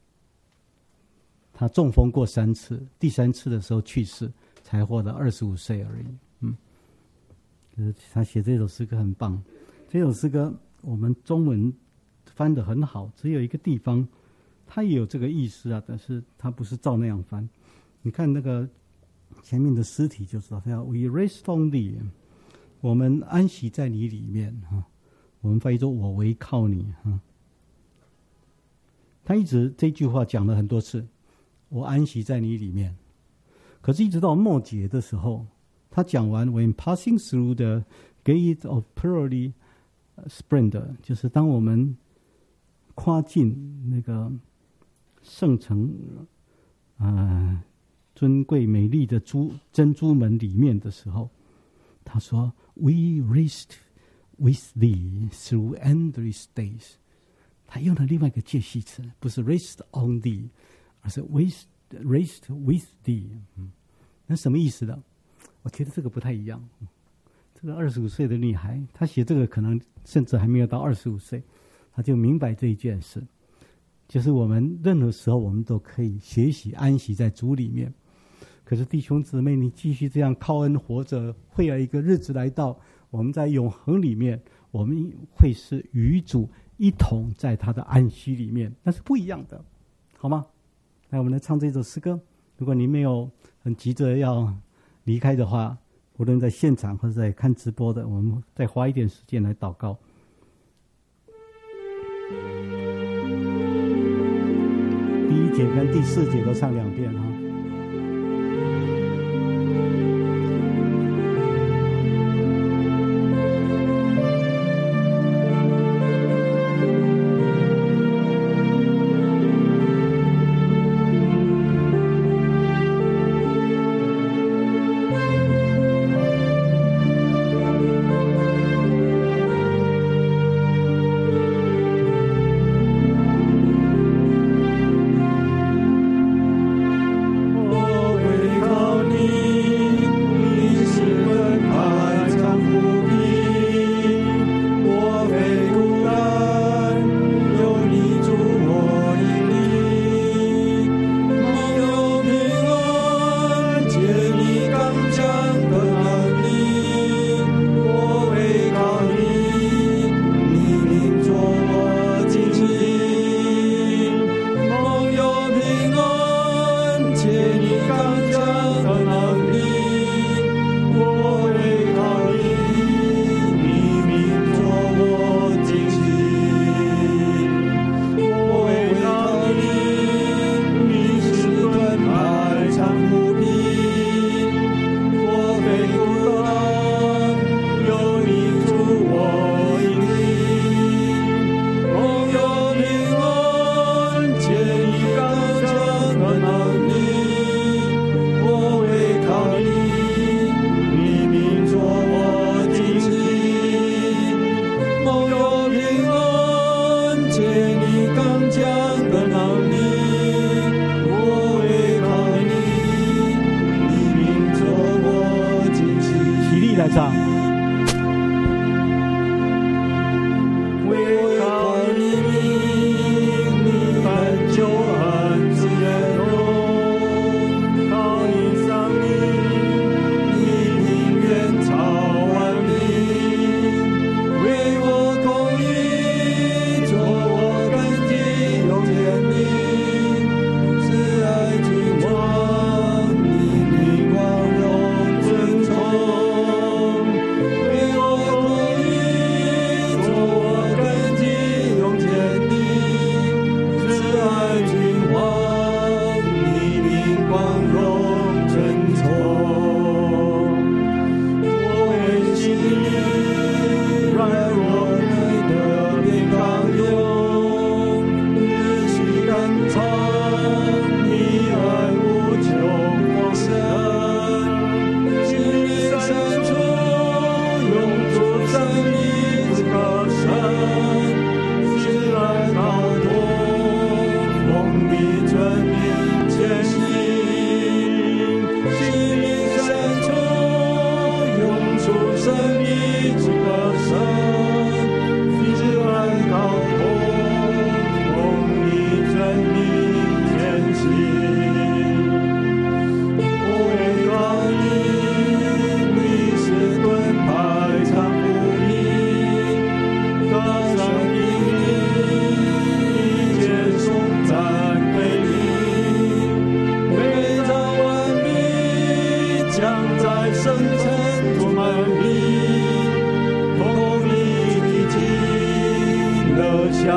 S1: 她中风过3次，第3次的时候去世，才活了25岁而已。就是她写这首诗歌很棒。这首诗歌我们中文翻得很好，只有一个地方它也有这个意思但是它不是照那样翻。你看那个前面的诗体就知道，它叫 We rest on thee， 我们安息在你里面我们翻译作我唯靠你他一直这句话讲了很多次，我安息在你里面。可是一直到末节的时候，他讲完 When passing through the gate of pearly splendor， 就是当我们跨进那个圣城尊贵美丽的珍珠门里面的时候，他说 We rest with thee through endless days。 他用了另外一个介系词，不是 rest on thee， 而是 rest with thee。那什么意思呢？我觉得这个不太一样。这个25岁的女孩，她写这个可能甚至还没有到25岁，她就明白这一件事，就是我们任何时候我们都可以学习安息在主里面。可是弟兄姊妹，你继续这样靠恩活着，会有一个日子来到，我们在永恒里面，我们会是与主一同在他的安息里面，那是不一样的，好吗？来，我们来唱这首诗歌。如果你没有很急着要离开的话，无论在现场或者在看直播的，我们再花一点时间来祷告。第1节跟第4节都唱2遍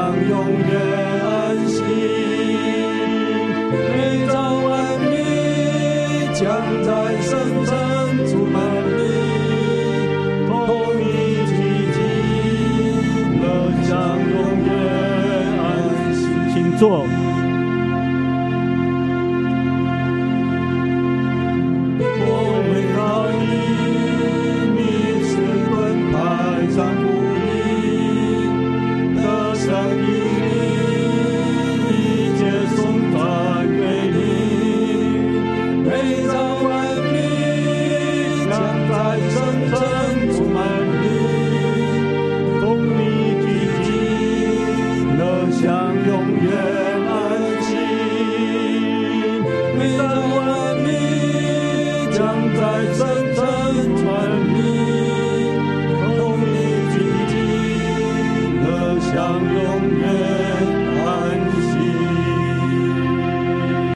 S2: 永远安息。每朝万民将在圣城充满你，同你聚集，乐享永远安息。
S1: 请坐。
S2: 在